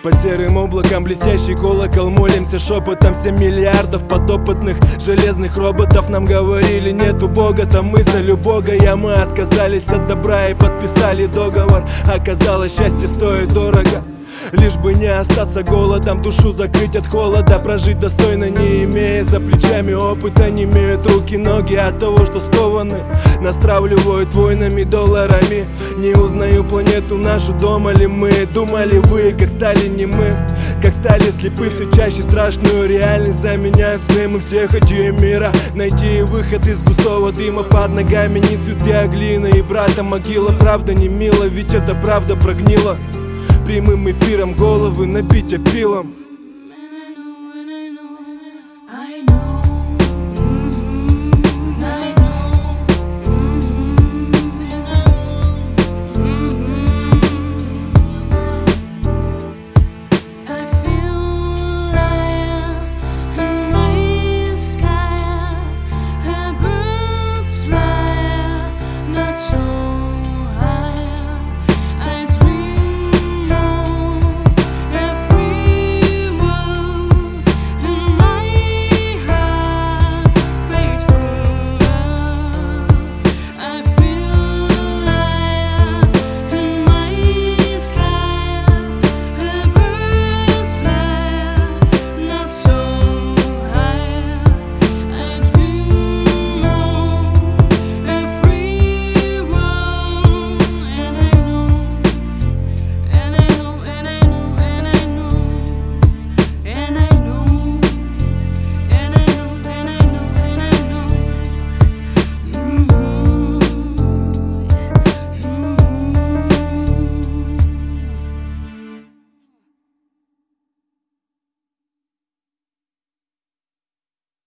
Под серым облаком блестящий колокол, молимся шепотом 7 миллиардов подопытных железных роботов. Нам говорили, нету Бога, там мысль у Бога. Мы отказались от добра и подписали договор. Оказалось, счастье стоит дорого, лишь бы не остаться голодом, душу закрыть от холода, прожить достойно, не имея за плечами опыта. Не имеют руки, ноги от того, что скованы, нас травливают войнами, долларами. Не узнаю планету нашу, дома ли мы? Думали вы, как стали не мы, как стали слепы, все чаще страшную реальность заменяют сны. Мы все хотим мира, найти выход из густого дыма. Под ногами не цветы, а глина и брата могила. Правда не мило, ведь это правда прогнила. Прямым эфиром головы набить опилом.